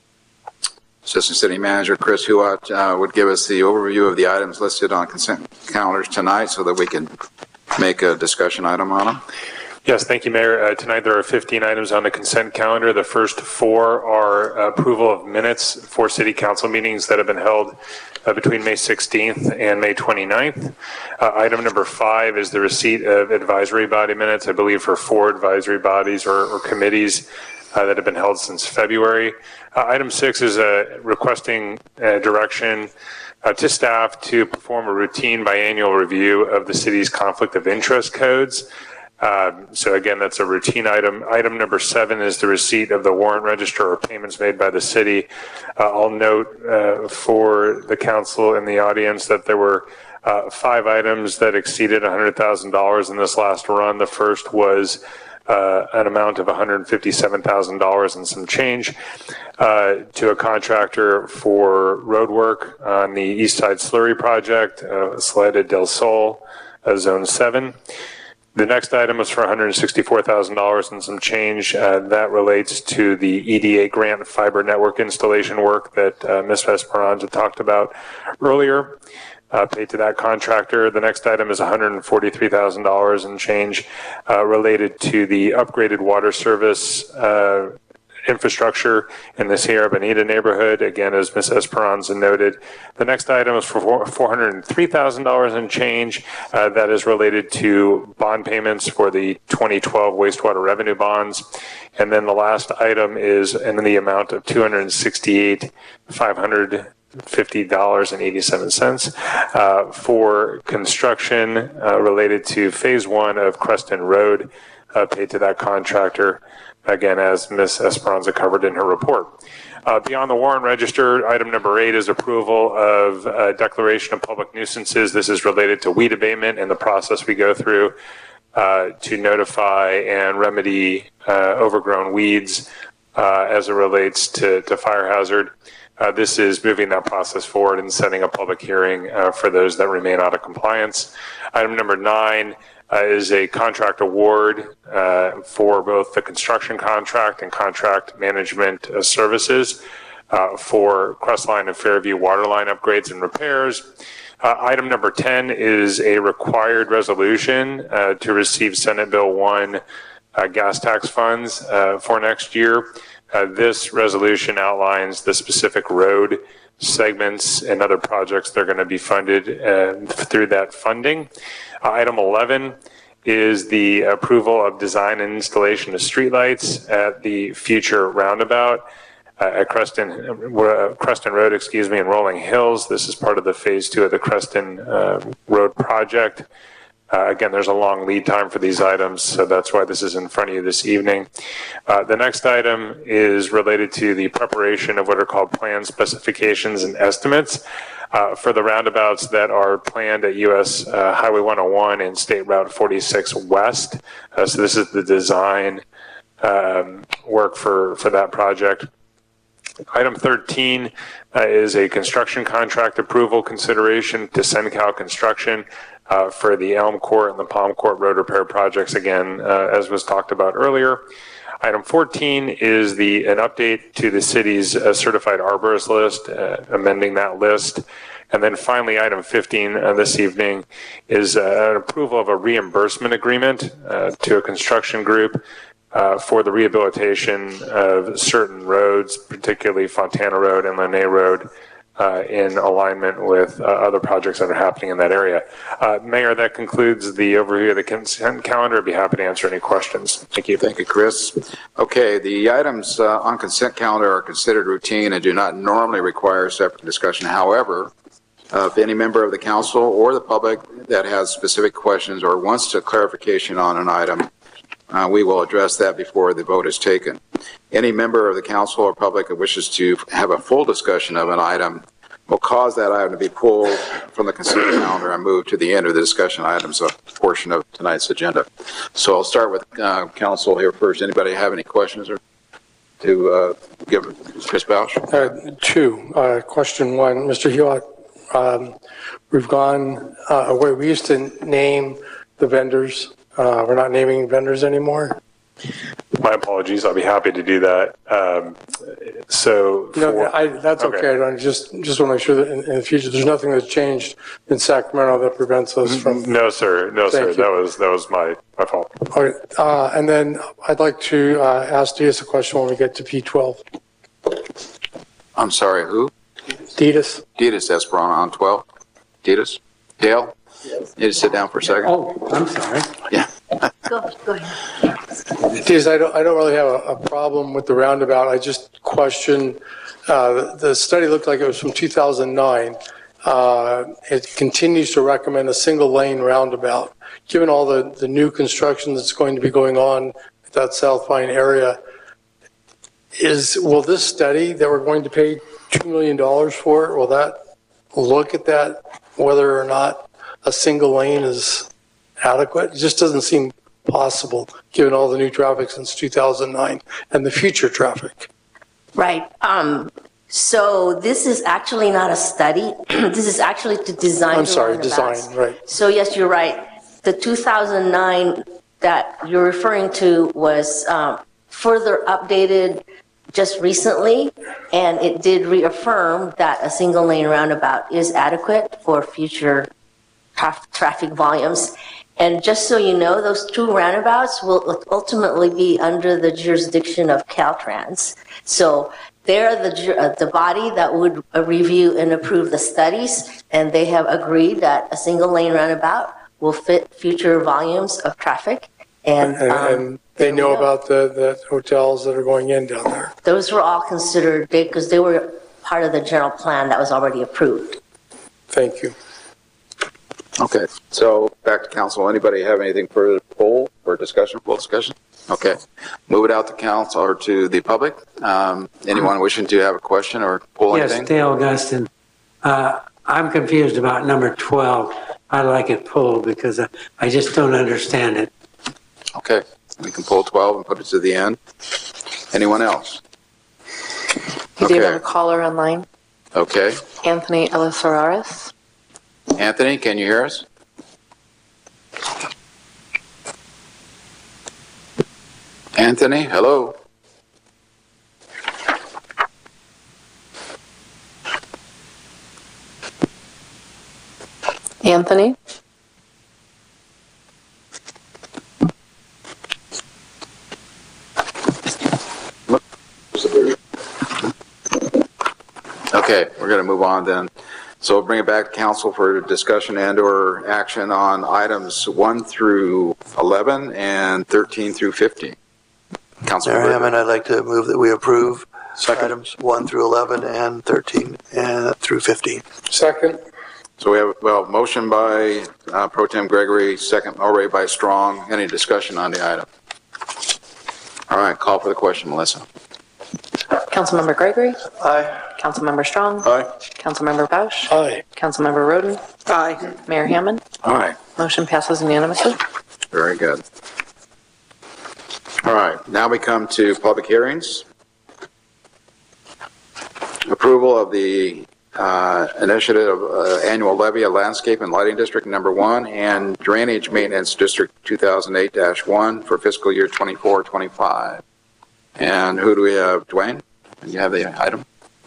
Assistant City Manager Chris Huat uh, would give us the overview of the items listed on consent calendars tonight so that we can make a discussion item on them. Yes, thank you, Mayor. Uh, tonight there are fifteen items on the consent calendar. The first four are uh, approval of minutes for city council meetings that have been held uh, between May sixteenth and May twenty-ninth. Uh, item number five is the receipt of advisory body minutes, I believe for four advisory bodies or, or committees uh, that have been held since February. Uh, item six is uh, requesting uh, direction uh, to staff to perform a routine biannual review of the city's conflict of interest codes. Um, so again, that's a routine item. Item number seven is the receipt of the warrant register or payments made by the city. Uh, I'll note uh, for the council and the audience that there were uh, five items that exceeded one hundred thousand dollars in this last run. The first was uh, an amount of one hundred fifty-seven thousand dollars and some change uh, to a contractor for road work on the East Side Slurry Project, uh, Salida del Sol, uh, Zone seven. The next item is for one hundred sixty-four thousand dollars and some change. Uh, that relates to the E D A grant fiber network installation work that uh, Miz Esperanza talked about earlier, uh, paid to that contractor. The next item is one hundred forty-three thousand dollars and change uh, related to the upgraded water service uh, infrastructure in the Sierra Bonita neighborhood. Again, as Miz Esperanza noted, the next item is for four hundred three thousand dollars and change. Uh, that is related to bond payments for the twenty twelve wastewater revenue bonds. And then the last item is in the amount of two hundred sixty-eight thousand five hundred fifty dollars and eighty-seven cents uh, for construction uh, related to phase one of Creston Road, uh, paid to that contractor. Again, as Miz Esperanza covered in her report. Uh, beyond the warrant register, item number eight is approval of uh, declaration of public nuisances. This is related to weed abatement and the process we go through uh, to notify and remedy uh, overgrown weeds uh, as it relates to, to fire hazard. Uh, this is moving that process forward and setting a public hearing uh, for those that remain out of compliance. Item number nine uh, is a contract award uh, for both the construction contract and contract management uh, services uh, for Crestline and Fairview waterline upgrades and repairs. Uh, item number ten is a required resolution uh, to receive Senate Bill one uh, gas tax funds uh, for next year. Uh, this resolution outlines the specific road segments and other projects that are going to be funded uh, through that funding. Uh, item eleven is the approval of design and installation of streetlights at the future roundabout uh, at Creston, uh, Creston Road, excuse me, in Rolling Hills. This is part of the phase two of the Creston uh, Road project. Uh, again, there's a long lead time for these items, so that's why this is in front of you this evening. Uh, the next item is related to the preparation of what are called plan specifications and estimates uh, for the roundabouts that are planned at U S uh, Highway one oh one and State Route forty-six West. Uh, so this is the design um, work for, for that project. Item thirteen uh, is a construction contract approval consideration to SenCal Construction uh, for the Elm Court and the Palm Court road repair projects, again, uh, as was talked about earlier. Item fourteen is the an update to the city's uh, certified arborist list, uh, amending that list. And then finally, item fifteen uh, this evening is uh, an approval of a reimbursement agreement uh, to a construction group Uh, for the rehabilitation of certain roads, particularly Fontana Road and Lene Road, uh, in alignment with uh, other projects that are happening in that area. Uh, Mayor, that concludes the overview of the consent calendar. I'd be happy to answer any questions. Thank you. Thank you, Chris. Okay, the items uh, on consent calendar are considered routine and do not normally require separate discussion. However, uh, if any member of the council or the public that has specific questions or wants a clarification on an item, Uh, we will address that before the vote is taken. Any member of the council or public that wishes to have a full discussion of an item will cause that item to be pulled from the consent calendar and moved to the end of the discussion items of portion of tonight's agenda. So I'll start with uh, council here first. Anybody have any questions or to uh, give Chris Bausch? Uh, two. Uh, question one, Mister Hewitt, um, we've gone uh, away. We used to name the vendors. Uh, we're not naming vendors anymore. My apologies. I'll be happy to do that. Um, so, no, for, I, that's okay. okay. I don't, just just want to make sure that in, in the future, there's nothing that's changed in Sacramento that prevents us from. No, sir. No, Thank sir. You. That was that was my my fault. Okay. Uh, and then I'd like to uh, ask Ditas a question when we get to P twelve. I'm sorry. Who? Ditas. Ditas Esperon on twelve. Ditas. Dale. You need to sit down for a second. Oh, I'm sorry. Yeah. Go, go ahead. Ditas, I don't, I don't really have a, a problem with the roundabout. I just question, uh, the, the study looked like it was from two thousand nine. Uh, it continues to recommend a single lane roundabout. Given all the, the new construction that's going to be going on at that South Pine area, is, will this study that we're going to pay two million dollars for, will that look at that, whether or not a single lane is adequate? It just doesn't seem possible, given all the new traffic since two thousand nine and the future traffic. Right. Um, so this is actually not a study. This is actually to design. I'm sorry, design, right. So yes, you're right. The two thousand nine that you're referring to was um, further updated just recently, and it did reaffirm that a single lane roundabout is adequate for future traffic volumes. And just so you know, those two roundabouts will ultimately be under the jurisdiction of Caltrans. So they're the, uh, the body that would uh, review and approve the studies, and they have agreed that a single lane roundabout will fit future volumes of traffic. And, and, um, and they know about the, the hotels that are going in down there. Those were all considered because they were part of the general plan that was already approved. Thank you. Okay, so back to council. Anybody have anything further to pull or discussion, full discussion? Okay, move it out to council or to the public. Um, anyone wishing to have a question or pull yes, anything? Yes, Dale Augustin. Uh, I'm confused about number twelve. I like it pulled because I, I just don't understand it. Okay, we can pull twelve and put it to the end. Anyone else? You do Okay. have a caller online, Okay. Anthony Elisararis. Anthony, can you hear us? Anthony, hello. Anthony? Okay, we're going to move on then. So we'll bring it back to council for discussion and or action on items one through eleven and thirteen through fifteen. Councilor Mayor Hammond, I'd like to move that we approve items one through eleven and thirteen and through fifteen. Second. So we have, well, motion by uh, Pro Tem Gregory, second already by Strong. Any discussion on the item? All right, call for the question, Melissa. Councilmember Gregory? Aye. Councilmember Strong? Aye. Councilmember Bausch? Aye. Councilmember Roden? Aye. Mayor Hammond? All right, Motion passes unanimously. very good. All right, now we come to public hearings. Approval of the uh, initiative uh, annual levy of landscape and lighting district number one and drainage maintenance district two thousand eight dash one for fiscal year twenty-four twenty-five. And who do we have? Dwayne? You have the item?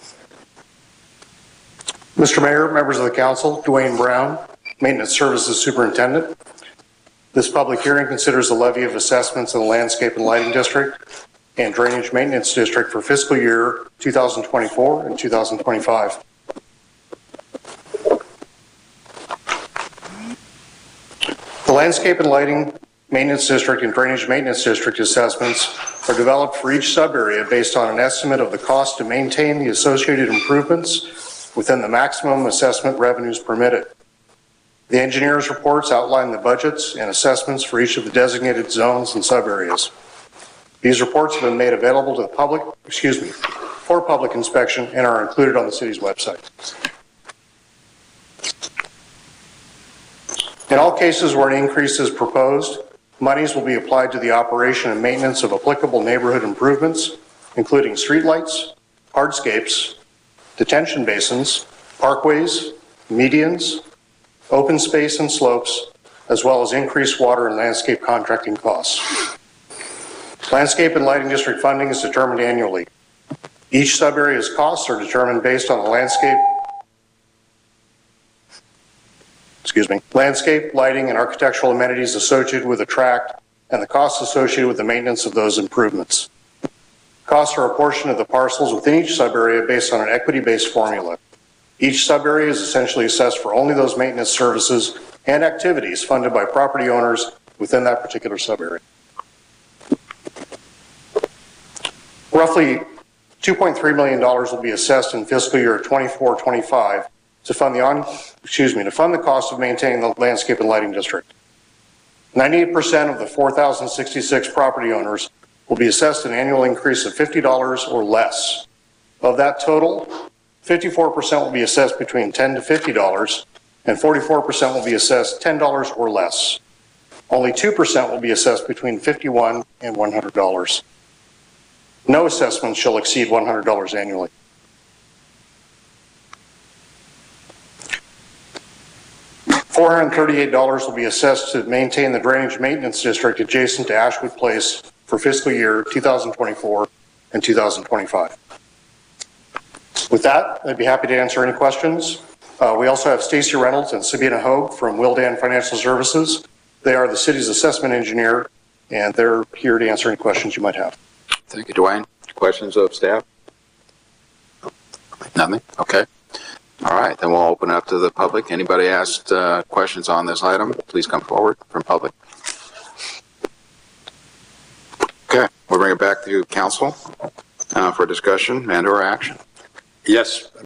Mister Mayor, members of the council, Dwayne Brown, Maintenance Services Superintendent. This public hearing considers the levy of assessments in the Landscape and Lighting District and Drainage Maintenance District for fiscal year two thousand twenty-four and two thousand twenty-five. The Landscape and Lighting Maintenance District and Drainage Maintenance District assessments are developed for each sub-area based on an estimate of the cost to maintain the associated improvements within the maximum assessment revenues permitted. The engineer's reports outline the budgets and assessments for each of the designated zones and sub-areas. These reports have been made available to the public, excuse me, for public inspection and are included on the city's website. In all cases where an increase is proposed, monies will be applied to the operation and maintenance of applicable neighborhood improvements, including streetlights, hardscapes, detention basins, parkways, medians, open space and slopes, as well as increased water and landscape contracting costs. Landscape and Lighting District funding is determined annually. Each sub-area's costs are determined based on the landscape, excuse me, landscape, lighting, and architectural amenities associated with the tract and the costs associated with the maintenance of those improvements. Costs are a portion of the parcels within each sub-area based on an equity-based formula. Each sub-area is essentially assessed for only those maintenance services and activities funded by property owners within that particular sub-area. Roughly two point three million dollars will be assessed in fiscal year twenty-four twenty-five to fund the on, excuse me, to fund the cost of maintaining the landscape and lighting district. ninety-eight percent of the four thousand sixty-six property owners will be assessed an annual increase of fifty dollars or less. Of that total, fifty-four percent will be assessed between ten to fifty dollars, and forty-four percent will be assessed ten dollars or less. Only two percent will be assessed between fifty-one dollars and one hundred dollars. No assessment shall exceed one hundred dollars annually. four hundred thirty-eight dollars will be assessed to maintain the drainage maintenance district adjacent to Ashwood Place for fiscal year two thousand twenty-four and two thousand twenty-five. With that, I'd be happy to answer any questions. Uh, we also have Stacy Reynolds and Sabina Hogue from Wildan Financial Services. They are the city's assessment engineer, and they're here to answer any questions you might have. Thank you, Dwayne. Questions of staff? Nothing? Okay. All right, then we'll open up to the public. Anybody asked uh, questions on this item, please come forward from public. Okay, we'll bring it back to council uh, for discussion and or action. Yes.